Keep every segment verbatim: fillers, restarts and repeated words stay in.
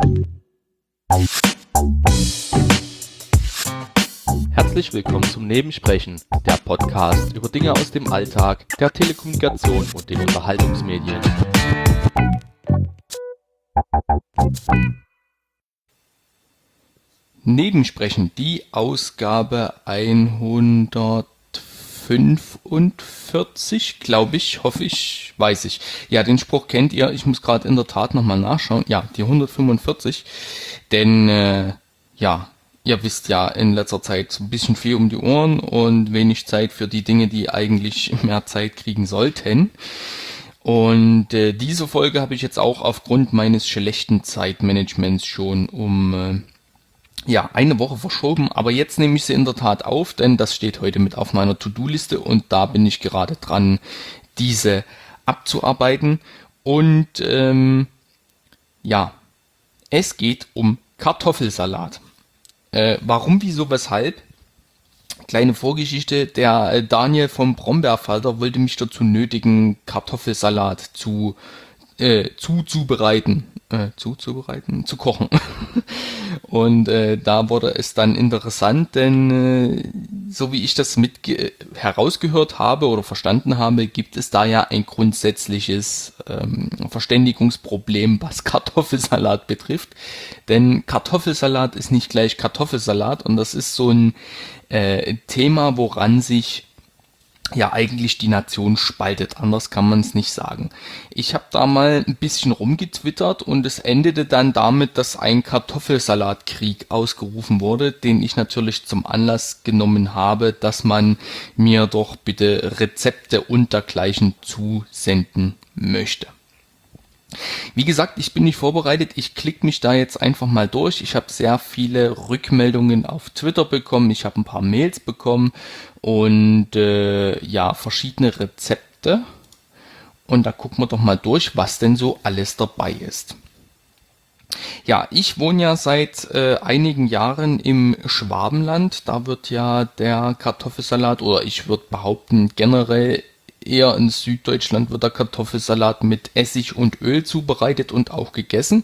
Herzlich willkommen zum Nebensprechen, der Podcast über Dinge aus dem Alltag, der Telekommunikation und den Unterhaltungsmedien. Nebensprechen, die Ausgabe hundertfünfundvierzig, glaube ich, hoffe ich, weiß ich. Ja, den Spruch kennt ihr, ich muss gerade in der Tat nochmal nachschauen. Ja, die hundertfünfundvierzig, denn äh, ja, ihr wisst ja, in letzter Zeit so ein bisschen viel um die Ohren und wenig Zeit für die Dinge, die eigentlich mehr Zeit kriegen sollten. Und äh, diese Folge habe ich jetzt auch aufgrund meines schlechten Zeitmanagements schon um äh, ja eine Woche verschoben. Aber jetzt nehme ich sie in der Tat auf, denn das steht heute mit auf meiner To-Do-Liste und da bin ich gerade dran, diese abzuarbeiten. Und ähm, ja, es geht um Kartoffelsalat. Äh, warum, wieso, weshalb? Kleine Vorgeschichte, der äh, Daniel vom Brombeerfalter wollte mich dazu nötigen, Kartoffelsalat zu äh, zuzubereiten, äh, zuzubereiten, zu kochen. Und äh, da wurde es dann interessant, denn äh, so wie ich das mit herausgehört habe oder verstanden habe, gibt es da ja ein grundsätzliches ähm, Verständigungsproblem, was Kartoffelsalat betrifft. Denn Kartoffelsalat ist nicht gleich Kartoffelsalat und das ist so ein äh, Thema, woran sich ja eigentlich die Nation spaltet, anders kann man es nicht sagen. Ich habe da mal ein bisschen rumgetwittert und es endete dann damit, dass ein Kartoffelsalatkrieg ausgerufen wurde, den ich natürlich zum Anlass genommen habe, dass man mir doch bitte Rezepte und dergleichen zusenden möchte. Wie gesagt, ich bin nicht vorbereitet, ich klicke mich da jetzt einfach mal durch. Ich habe sehr viele Rückmeldungen auf Twitter bekommen, ich habe ein paar Mails bekommen und äh, ja, verschiedene Rezepte. Und da gucken wir doch mal durch, was denn so alles dabei ist. Ja, ich wohne ja seit äh, einigen Jahren im Schwabenland. Da wird ja der Kartoffelsalat, oder ich würde behaupten generell eher in Süddeutschland wird der Kartoffelsalat mit Essig und Öl zubereitet und auch gegessen.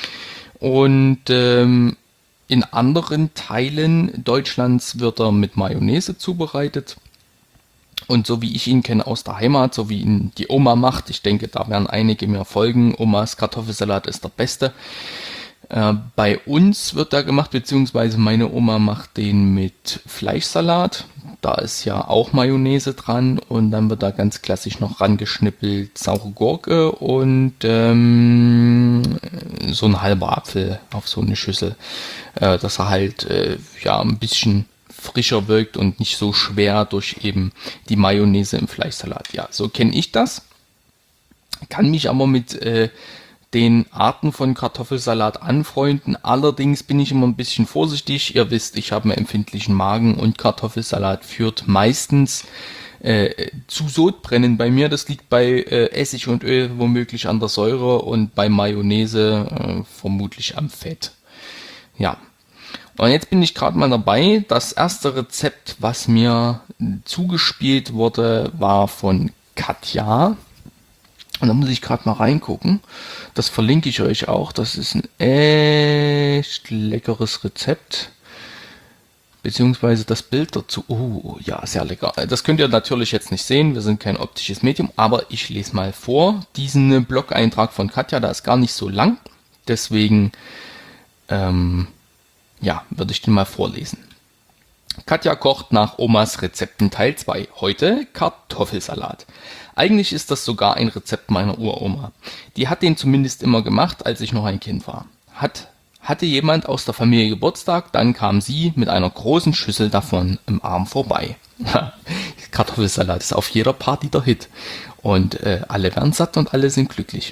Und ähm, in anderen Teilen Deutschlands wird er mit Mayonnaise zubereitet. Und so wie ich ihn kenne aus der Heimat, so wie ihn die Oma macht, ich denke, da werden einige mir folgen, Omas Kartoffelsalat ist der beste. Äh, bei uns wird er gemacht, beziehungsweise meine Oma macht den mit Fleischsalat. Da ist ja auch Mayonnaise dran und dann wird da ganz klassisch noch rangeschnippelt saure Gurke und ähm, so ein halber Apfel auf so eine Schüssel, äh, dass er halt äh, ja ein bisschen frischer wirkt und nicht so schwer durch eben die Mayonnaise im Fleischsalat. Ja, so kenne ich das. Kann mich aber mit äh, den Arten von Kartoffelsalat anfreunden. Allerdings bin ich immer ein bisschen vorsichtig. Ihr wisst, ich habe einen empfindlichen Magen und Kartoffelsalat führt meistens äh, zu Sodbrennen bei mir. Das liegt bei äh, Essig und Öl womöglich an der Säure und bei Mayonnaise äh, vermutlich am Fett. Ja. Und jetzt bin ich gerade mal dabei. Das erste Rezept, was mir zugespielt wurde, war von Katja. Und da muss ich gerade mal reingucken. Das verlinke ich euch auch. Das ist ein echt leckeres Rezept. Beziehungsweise das Bild dazu. Oh, ja, sehr lecker. Das könnt ihr natürlich jetzt nicht sehen. Wir sind kein optisches Medium. Aber ich lese mal vor. Diesen Blog-Eintrag von Katja, da ist gar nicht so lang. Deswegen, ähm, ja, würde ich den mal vorlesen. Katja kocht nach Omas Rezepten Teil zwei. Heute Kartoffelsalat. Eigentlich ist das sogar ein Rezept meiner Uroma. Die hat den zumindest immer gemacht, als ich noch ein Kind war. Hat, hatte jemand aus der Familie Geburtstag, dann kam sie mit einer großen Schüssel davon im Arm vorbei. Kartoffelsalat ist auf jeder Party der Hit. Und äh, alle werden satt und alle sind glücklich.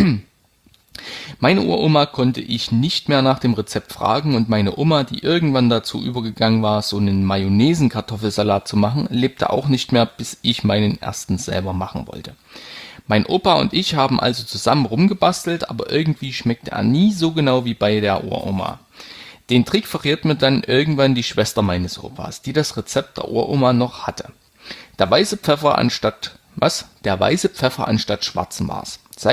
Meine Uroma konnte ich nicht mehr nach dem Rezept fragen und meine Oma, die irgendwann dazu übergegangen war, so einen Mayonnaisen-Kartoffelsalat zu machen, lebte auch nicht mehr, bis ich meinen ersten selber machen wollte. Mein Opa und ich haben also zusammen rumgebastelt, aber irgendwie schmeckte er nie so genau wie bei der Uroma. Den Trick verrät mir dann irgendwann die Schwester meines Opas, die das Rezept der Uroma noch hatte. Der weiße Pfeffer anstatt, was? Der weiße Pfeffer anstatt schwarzen war's. Seitdem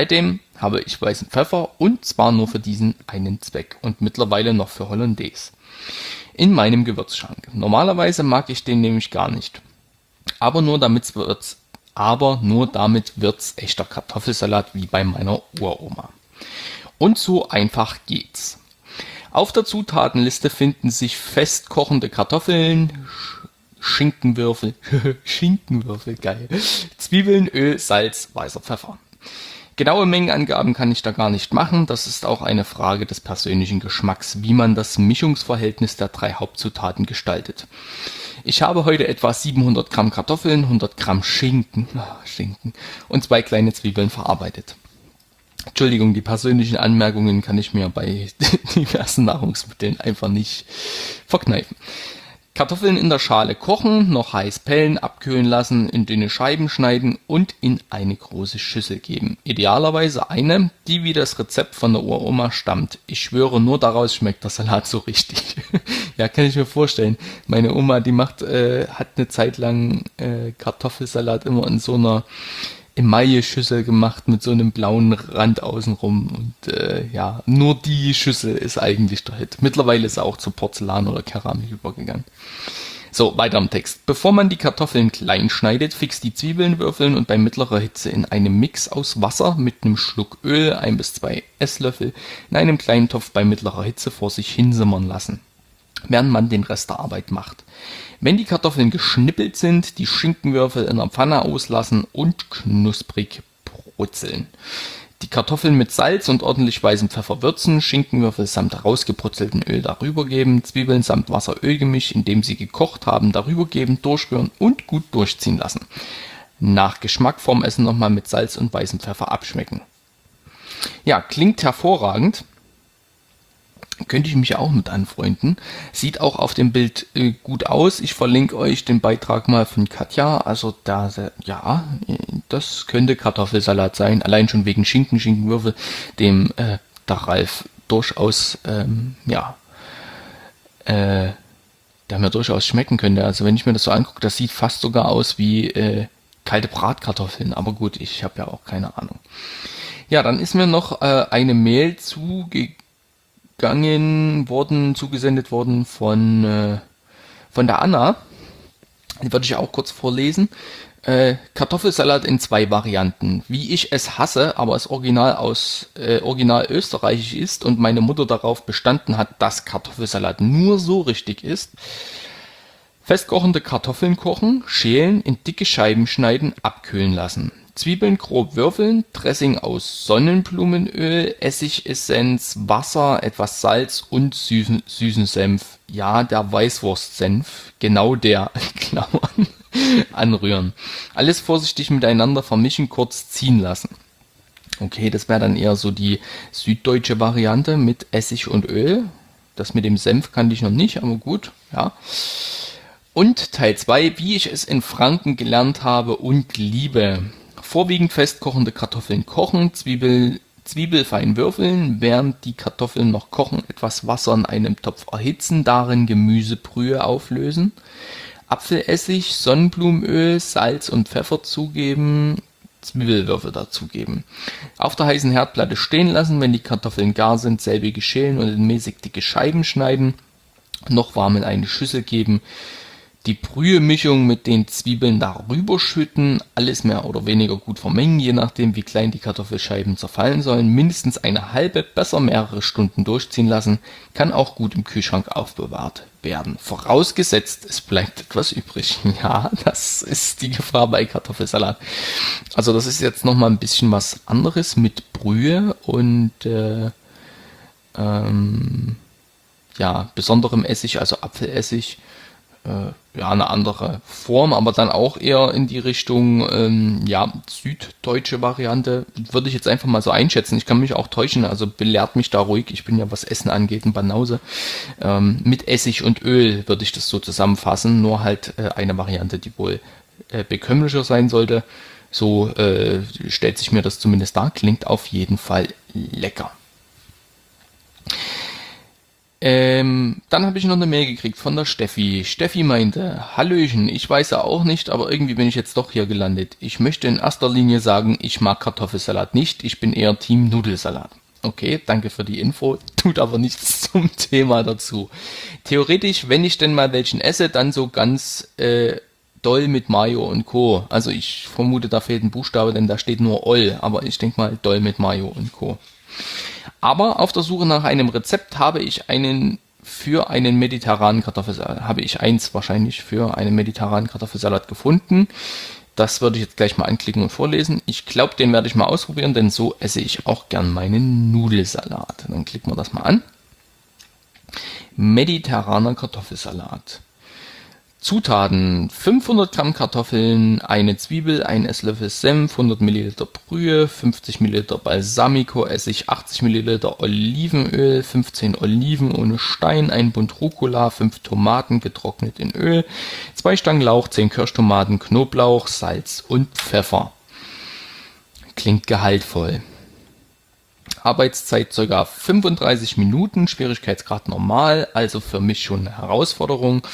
habe ich weißen Pfeffer und zwar nur für diesen einen Zweck und mittlerweile noch für Hollandaise in meinem Gewürzschrank. Normalerweise mag ich den nämlich gar nicht, aber nur damit wird's, aber nur damit wird's echter Kartoffelsalat wie bei meiner Uroma. Und so einfach geht's. Auf der Zutatenliste finden sich festkochende Kartoffeln, Schinkenwürfel, Schinkenwürfel, geil, Zwiebeln, Öl, Salz, weißer Pfeffer. Genaue Mengenangaben kann ich da gar nicht machen, das ist auch eine Frage des persönlichen Geschmacks, wie man das Mischungsverhältnis der drei Hauptzutaten gestaltet. Ich habe heute etwa siebenhundert Gramm Kartoffeln, hundert Gramm Schinken, oh, Schinken und zwei kleine Zwiebeln verarbeitet. Entschuldigung, die persönlichen Anmerkungen kann ich mir bei diversen Nahrungsmitteln einfach nicht verkneifen. Kartoffeln in der Schale kochen, noch heiß pellen, abkühlen lassen, in dünne Scheiben schneiden und in eine große Schüssel geben. Idealerweise eine, die wie das Rezept von der Uroma stammt. Ich schwöre, nur daraus schmeckt der Salat so richtig. Ja, kann ich mir vorstellen. Meine Oma, die macht, äh, hat eine Zeit lang äh, Kartoffelsalat immer in so einer Emaille-Schüssel gemacht mit so einem blauen Rand außenrum und äh, ja, nur die Schüssel ist eigentlich der Hit. Mittlerweile ist er auch zu Porzellan oder Keramik übergegangen. So, weiter im Text. Bevor man die Kartoffeln klein schneidet, fix die Zwiebeln würfeln und bei mittlerer Hitze in einem Mix aus Wasser mit einem Schluck Öl, ein bis zwei Esslöffel, in einem kleinen Topf bei mittlerer Hitze vor sich hinsimmern lassen, während man den Rest der Arbeit macht. Wenn die Kartoffeln geschnippelt sind, die Schinkenwürfel in der Pfanne auslassen und knusprig brutzeln. Die Kartoffeln mit Salz und ordentlich weißem Pfeffer würzen, Schinkenwürfel samt rausgebrutzeltem Öl darüber geben, Zwiebeln samt Wasser-Öl-Gemisch, in dem sie gekocht haben, darüber geben, durchrühren und gut durchziehen lassen. Nach Geschmack vorm Essen nochmal mit Salz und weißem Pfeffer abschmecken. Ja, klingt hervorragend. Könnte ich mich auch mit anfreunden. Sieht auch auf dem Bild äh, gut aus. Ich verlinke euch den Beitrag mal von Katja. Also da, ja, das könnte Kartoffelsalat sein. Allein schon wegen Schinken, Schinkenwürfel, dem äh, der Ralf durchaus, ähm, ja, äh, der mir durchaus schmecken könnte. Also wenn ich mir das so angucke, das sieht fast sogar aus wie äh, kalte Bratkartoffeln. Aber gut, ich habe ja auch keine Ahnung. Ja, dann ist mir noch äh, eine Mail zugegangen. Gegangen worden, zugesendet worden von, äh, von der Anna. Die würde ich auch kurz vorlesen. Äh, Kartoffelsalat in zwei Varianten. Wie ich es hasse, aber es original aus äh, original österreichisch ist und meine Mutter darauf bestanden hat, dass Kartoffelsalat nur so richtig ist. Festkochende Kartoffeln kochen, schälen, in dicke Scheiben schneiden, abkühlen lassen. Zwiebeln grob würfeln, Dressing aus Sonnenblumenöl, Essigessenz, Wasser, etwas Salz und süßen, süßen Senf. Ja, der Weißwurstsenf, genau der, Klammern, anrühren. Alles vorsichtig miteinander vermischen, kurz ziehen lassen. Okay, das wäre dann eher so die süddeutsche Variante mit Essig und Öl. Das mit dem Senf kannte ich noch nicht, aber gut, ja. Und Teil zwei, wie ich es in Franken gelernt habe und liebe. Vorwiegend festkochende Kartoffeln kochen, Zwiebel, Zwiebel fein würfeln, während die Kartoffeln noch kochen, etwas Wasser in einem Topf erhitzen, darin Gemüsebrühe auflösen, Apfelessig, Sonnenblumenöl, Salz und Pfeffer zugeben, Zwiebelwürfel dazugeben. Auf der heißen Herdplatte stehen lassen, wenn die Kartoffeln gar sind, selbige schälen und in mäßig dicke Scheiben schneiden, noch warm in eine Schüssel geben, die Brühemischung mit den Zwiebeln darüber schütten, alles mehr oder weniger gut vermengen, je nachdem wie klein die Kartoffelscheiben zerfallen sollen, mindestens eine halbe, besser mehrere Stunden durchziehen lassen, kann auch gut im Kühlschrank aufbewahrt werden. Vorausgesetzt, es bleibt etwas übrig. Ja, das ist die Gefahr bei Kartoffelsalat. Also das ist jetzt nochmal ein bisschen was anderes mit Brühe und äh, ähm, ja, besonderem Essig, also Apfelessig. Ja, eine andere Form, aber dann auch eher in die Richtung, ähm, ja, süddeutsche Variante, würde ich jetzt einfach mal so einschätzen. Ich kann mich auch täuschen, also belehrt mich da ruhig. Ich bin ja, was Essen angeht, ein Banause. Ähm, mit Essig und Öl würde ich das so zusammenfassen, nur halt äh, eine Variante, die wohl äh, bekömmlicher sein sollte. So äh, stellt sich mir das zumindest dar, klingt auf jeden Fall lecker. Ähm, dann habe ich noch eine Mail gekriegt von der Steffi. Steffi meinte, Hallöchen, ich weiß ja auch nicht, aber irgendwie bin ich jetzt doch hier gelandet. Ich möchte in erster Linie sagen, ich mag Kartoffelsalat nicht, ich bin eher Team Nudelsalat. Okay, danke für die Info, tut aber nichts zum Thema dazu. Theoretisch, wenn ich denn mal welchen esse, dann so ganz äh, doll mit Mayo und Co. Also ich vermute, da fehlt ein Buchstabe, denn da steht nur Oll, aber ich denke mal doll mit Mayo und Co. Aber auf der Suche nach einem Rezept habe ich einen für einen mediterranen Kartoffelsalat, habe ich eins wahrscheinlich für einen mediterranen Kartoffelsalat gefunden. Das würde ich jetzt gleich mal anklicken und vorlesen. Ich glaube, den werde ich mal ausprobieren, denn so esse ich auch gern meinen Nudelsalat. Dann klicken wir das mal an. Mediterraner Kartoffelsalat. Zutaten: fünfhundert Gramm Kartoffeln, eine Zwiebel, ein Esslöffel Senf, hundert Milliliter Brühe, fünfzig Milliliter Balsamico-Essig, achtzig Milliliter Olivenöl, fünfzehn Oliven ohne Stein, ein Bund Rucola, fünf Tomaten getrocknet in Öl, zwei Stangen Lauch, zehn Kirschtomaten, Knoblauch, Salz und Pfeffer. Klingt gehaltvoll. Arbeitszeit ca. fünfunddreißig Minuten, Schwierigkeitsgrad normal, also für mich schon eine Herausforderung.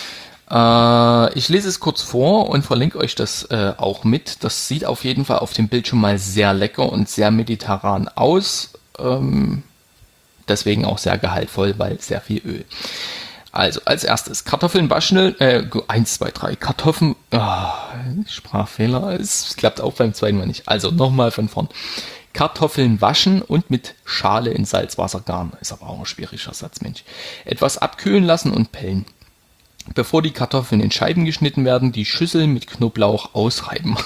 Äh, ich lese es kurz vor und verlinke euch das äh, auch mit. Das sieht auf jeden Fall auf dem Bild schon mal sehr lecker und sehr mediterran aus. Ähm, deswegen auch sehr gehaltvoll, weil sehr viel Öl. Also als erstes Kartoffeln waschen, äh, eins, zwei, drei, Kartoffeln, oh, Sprachfehler, es klappt auch beim zweiten Mal nicht. Also nochmal von vorn. Kartoffeln waschen und mit Schale in Salzwasser garen. Ist aber auch ein schwieriger Satz, Mensch. Etwas abkühlen lassen und pellen. Bevor die Kartoffeln in Scheiben geschnitten werden, die Schüssel mit Knoblauch ausreiben.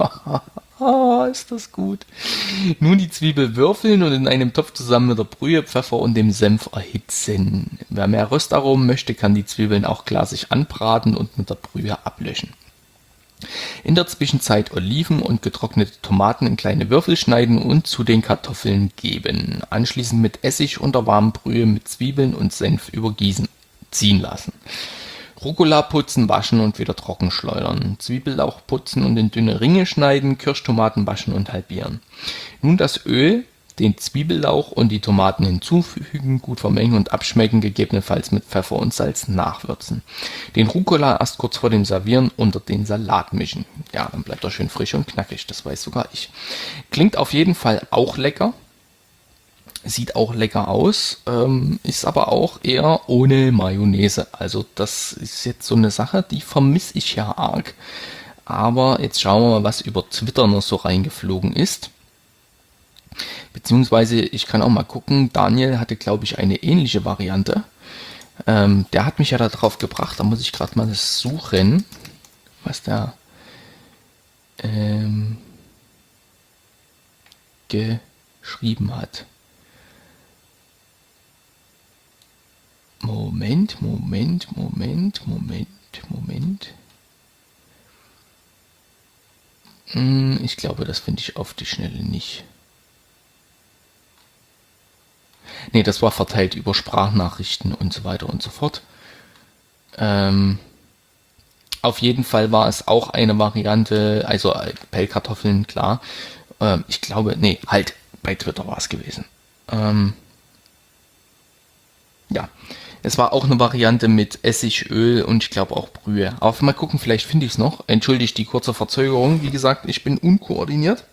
Ah, ist das gut. Nun die Zwiebel würfeln und in einem Topf zusammen mit der Brühe, Pfeffer und dem Senf erhitzen. Wer mehr Röstaromen möchte, kann die Zwiebeln auch glasig anbraten und mit der Brühe ablöschen. In der Zwischenzeit Oliven und getrocknete Tomaten in kleine Würfel schneiden und zu den Kartoffeln geben. Anschließend mit Essig und der warmen Brühe mit Zwiebeln und Senf übergießen, ziehen lassen. Rucola putzen, waschen und wieder trocken schleudern. Zwiebellauch putzen und in dünne Ringe schneiden, Kirschtomaten waschen und halbieren. Nun das Öl, den Zwiebellauch und die Tomaten hinzufügen, gut vermengen und abschmecken, gegebenenfalls mit Pfeffer und Salz nachwürzen. Den Rucola erst kurz vor dem Servieren unter den Salat mischen. Ja, dann bleibt er schön frisch und knackig, das weiß sogar ich. Klingt auf jeden Fall auch lecker. Sieht auch lecker aus, ähm, ist aber auch eher ohne Mayonnaise. Also das ist jetzt so eine Sache, die vermisse ich ja arg. Aber jetzt schauen wir mal, was über Twitter noch so reingeflogen ist. Beziehungsweise, ich kann auch mal gucken, Daniel hatte, glaube ich, eine ähnliche Variante. Ähm, der hat mich ja da drauf gebracht, da muss ich gerade mal das suchen, was der ähm, geschrieben hat. Moment, Moment, Moment, Moment, Moment. Hm, ich glaube, das finde ich auf die Schnelle nicht. Ne, das war verteilt über Sprachnachrichten und so weiter und so fort. Ähm, auf jeden Fall war es auch eine Variante, also Pellkartoffeln, klar. Ähm, ich glaube, nee, halt, bei Twitter war es gewesen. Ähm, ja. Es war auch eine Variante mit Essig, Öl und ich glaube auch Brühe. Aber mal gucken, vielleicht finde ich es noch. Entschuldigt die kurze Verzögerung. Wie gesagt, ich bin unkoordiniert.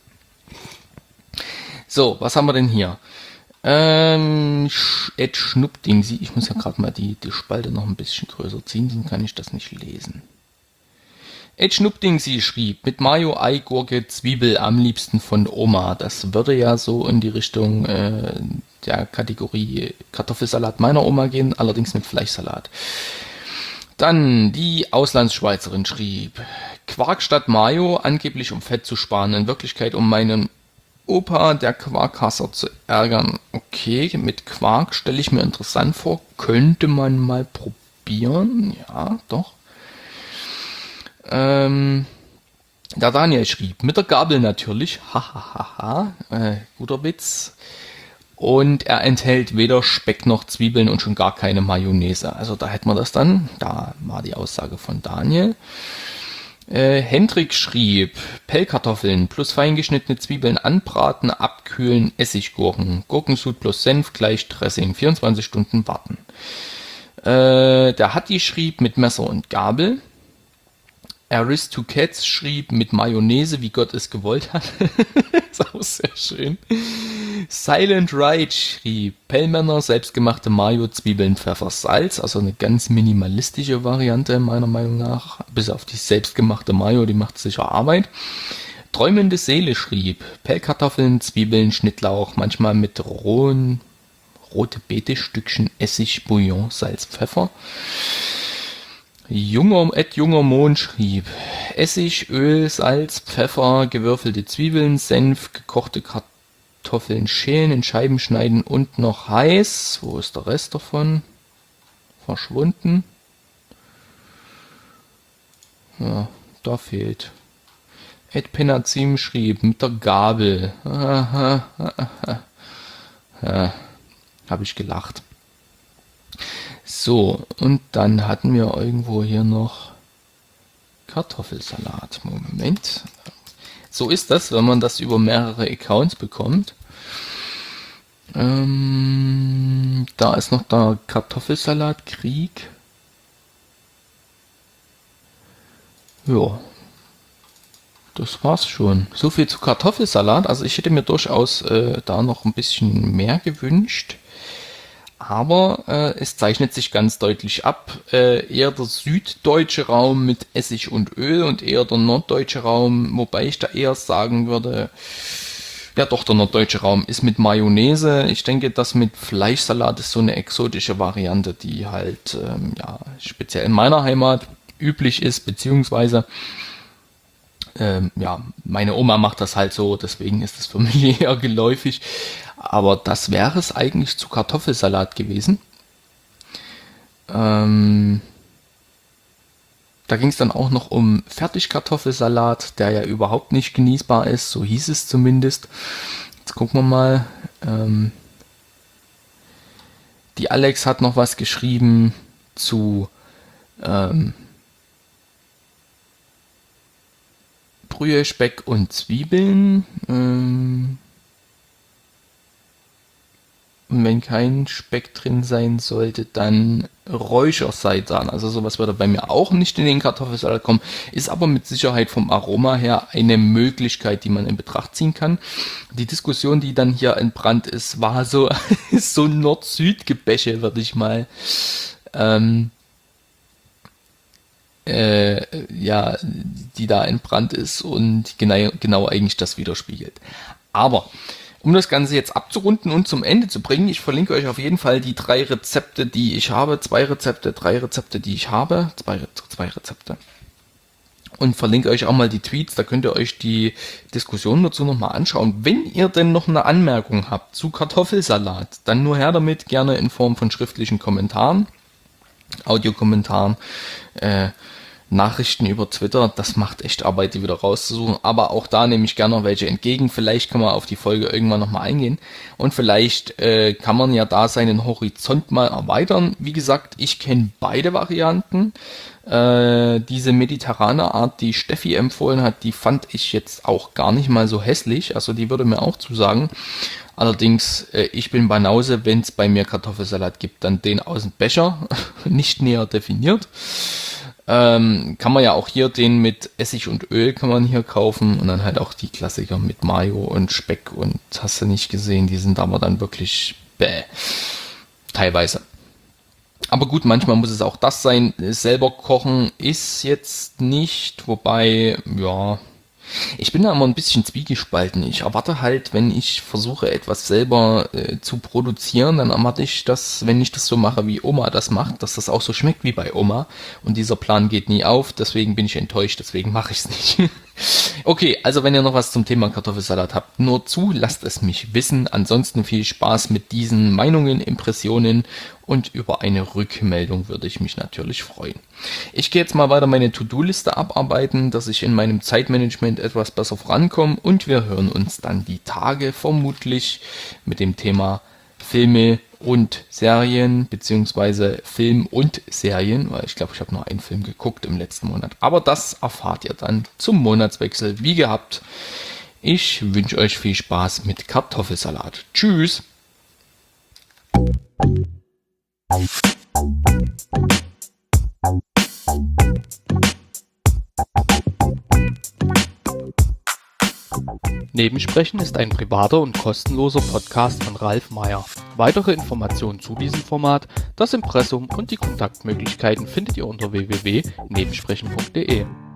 So, was haben wir denn hier? Ähm, Ed Schnuppdingsi. Ich muss ja gerade mal die, die Spalte noch ein bisschen größer ziehen, sonst kann ich das nicht lesen. Ed Schnuppdingsi schrieb, mit Mayo, Ei, Gurke, Zwiebel, am liebsten von Oma. Das würde ja so in die Richtung äh, der Kategorie Kartoffelsalat meiner Oma gehen, allerdings mit Fleischsalat. Dann die Auslandsschweizerin schrieb, Quark statt Mayo, angeblich um Fett zu sparen, in Wirklichkeit um meinen Opa, der Quarkhasser, zu ärgern. Okay, mit Quark stelle ich mir interessant vor, könnte man mal probieren, ja, doch. Ähm, der Daniel schrieb, mit der Gabel natürlich, hahaha, äh, guter Witz. Und er enthält weder Speck noch Zwiebeln und schon gar keine Mayonnaise. Also da hätten wir das dann, da war die Aussage von Daniel. Äh, Hendrik schrieb, Pellkartoffeln plus feingeschnittene Zwiebeln anbraten, abkühlen, Essiggurken, Gurkensud plus Senf gleich Dressing, vierundzwanzig Stunden warten. Äh, der Hatti schrieb mit Messer und Gabel. Aristocats schrieb mit Mayonnaise, wie Gott es gewollt hat. Ist auch sehr schön. Silent Ride schrieb Pellmänner, selbstgemachte Mayo, Zwiebeln, Pfeffer, Salz. Also eine ganz minimalistische Variante meiner Meinung nach. Bis auf die selbstgemachte Mayo, die macht sicher Arbeit. Träumende Seele schrieb Pellkartoffeln, Zwiebeln, Schnittlauch, manchmal mit rohen, rote Beete-Stückchen, Essig, Bouillon, Salz, Pfeffer. Junger, Ed Junger Mond schrieb Essig, Öl, Salz, Pfeffer, gewürfelte Zwiebeln, Senf, gekochte Kartoffeln schälen, in Scheiben schneiden und noch heiß. Wo ist der Rest davon? Verschwunden. Ja, da fehlt. Ed Penazim schrieb mit der Gabel. Ja, habe ich gelacht. So, und dann hatten wir irgendwo hier noch Kartoffelsalat. Moment. So ist das, wenn man das über mehrere Accounts bekommt. Ähm, da ist noch der Kartoffelsalatkrieg. Ja, das war's schon. So viel zu Kartoffelsalat. Also ich hätte mir durchaus äh, da noch ein bisschen mehr gewünscht. Aber äh, es zeichnet sich ganz deutlich ab, äh, eher der süddeutsche Raum mit Essig und Öl und eher der norddeutsche Raum, wobei ich da eher sagen würde, ja doch, der norddeutsche Raum ist mit Mayonnaise. Ich denke, das mit Fleischsalat ist so eine exotische Variante, die halt ähm, ja speziell in meiner Heimat üblich ist, beziehungsweise ähm, ja, meine Oma macht das halt so, deswegen ist es für mich eher geläufig. Aber das wäre es eigentlich zu Kartoffelsalat gewesen. Ähm, da ging es dann auch noch um Fertigkartoffelsalat, der ja überhaupt nicht genießbar ist, so hieß es zumindest. Jetzt gucken wir mal. Ähm, die Alex hat noch was geschrieben zu ähm, Brühe, Speck und Zwiebeln. Ähm, Und wenn kein Speck drin sein sollte, dann Räucherseitan. Also sowas würde bei mir auch nicht in den Kartoffelsalat kommen. Ist aber mit Sicherheit vom Aroma her eine Möglichkeit, die man in Betracht ziehen kann. Die Diskussion, die dann hier entbrannt ist, war so, so Nord-Süd-Gebäsche, würde ich mal ähm, äh, ja, die da entbrannt ist und genau, genau eigentlich das widerspiegelt. Aber um das Ganze jetzt abzurunden und zum Ende zu bringen, ich verlinke euch auf jeden Fall die drei Rezepte, die ich habe. Zwei Rezepte, drei Rezepte, die ich habe. Zwei, zwei Rezepte. Und verlinke euch auch mal die Tweets, da könnt ihr euch die Diskussion dazu nochmal anschauen. Wenn ihr denn noch eine Anmerkung habt zu Kartoffelsalat, dann nur her damit, gerne in Form von schriftlichen Kommentaren, Audiokommentaren, äh, Nachrichten über Twitter, das macht echt Arbeit, die wieder rauszusuchen, aber auch da nehme ich gerne noch welche entgegen. Vielleicht kann man auf die Folge irgendwann nochmal eingehen und vielleicht äh, kann man ja da seinen Horizont mal erweitern. Wie gesagt, ich kenne beide Varianten. Äh, diese mediterrane Art, die Steffi empfohlen hat, die fand ich jetzt auch gar nicht mal so hässlich, also die würde mir auch zusagen. Allerdings, äh, ich bin Banause, wenn es bei mir Kartoffelsalat gibt, dann den aus dem Becher, nicht näher definiert. Ähm, kann man ja auch hier den mit Essig und Öl kann man hier kaufen und dann halt auch die Klassiker mit Mayo und Speck und hast du nicht gesehen, die sind aber dann wirklich bäh, teilweise. Aber gut, manchmal muss es auch das sein. Selber kochen ist jetzt nicht, wobei, ja, ich bin da immer ein bisschen zwiegespalten. Ich erwarte halt, wenn ich versuche, etwas selber äh, zu produzieren, dann erwarte ich, dass, wenn ich das so mache, wie Oma das macht, dass das auch so schmeckt wie bei Oma. Und dieser Plan geht nie auf, deswegen bin ich enttäuscht, deswegen mache ich es nicht. Okay, also wenn ihr noch was zum Thema Kartoffelsalat habt, nur zu, lasst es mich wissen. Ansonsten viel Spaß mit diesen Meinungen, Impressionen und über eine Rückmeldung würde ich mich natürlich freuen. Ich gehe jetzt mal weiter meine To-Do-Liste abarbeiten, dass ich in meinem Zeitmanagement etwas besser vorankomme und wir hören uns dann die Tage vermutlich mit dem Thema Filme und Serien, beziehungsweise Film und Serien, weil ich glaube, ich habe nur einen Film geguckt im letzten Monat. Aber das erfahrt ihr dann zum Monatswechsel, wie gehabt. Ich wünsche euch viel Spaß mit Kartoffelsalat. Tschüss! Nebensprechen ist ein privater und kostenloser Podcast von Ralf Meyer. Weitere Informationen zu diesem Format, das Impressum und die Kontaktmöglichkeiten findet ihr unter w w w punkt nebensprechen punkt de.